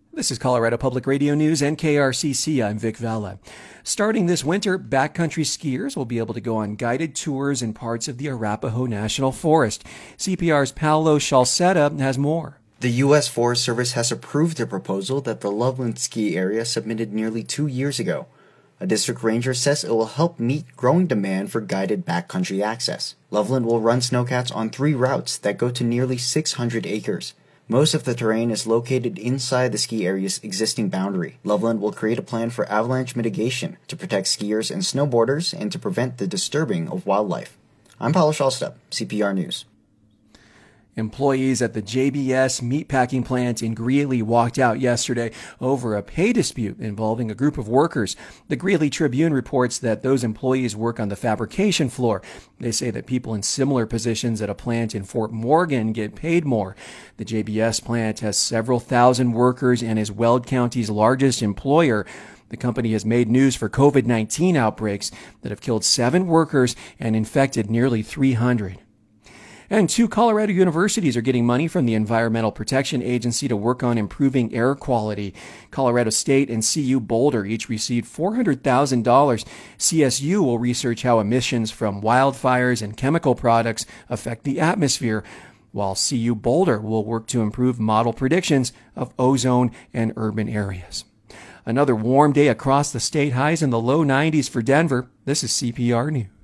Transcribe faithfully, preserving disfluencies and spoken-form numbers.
This is Colorado Public Radio News and K R C C. I'm Vic Vela. Starting this winter, backcountry skiers will be able to go on guided tours in parts of the Arapahoe National Forest. C P R's Paolo Shalsetta has more. The U S Forest Service has approved a proposal that the Loveland ski area submitted nearly two years ago. A district ranger says it will help meet growing demand for guided backcountry access. Loveland will run snowcats on three routes that go to nearly six hundred acres. Most of the terrain is located inside the ski area's existing boundary. Loveland will create a plan for avalanche mitigation to protect skiers and snowboarders and to prevent the disturbing of wildlife. I'm Paolo Shalstep, C P R News. Employees at the J B S meatpacking plant in Greeley walked out yesterday over a pay dispute involving a group of workers. The Greeley Tribune reports that those employees work on the fabrication floor. They say that people in similar positions at a plant in Fort Morgan get paid more. The J B S plant has several thousand workers and is Weld County's largest employer. The company has made news for COVID nineteen outbreaks that have killed seven workers and infected nearly three hundred. And two Colorado universities are getting money from the Environmental Protection Agency to work on improving air quality. Colorado State and C U Boulder each received four hundred thousand dollars. C S U will research how emissions from wildfires and chemical products affect the atmosphere, while C U Boulder will work to improve model predictions of ozone and urban areas. Another warm day across the state, highs in the low nineties for Denver. This is C P R News.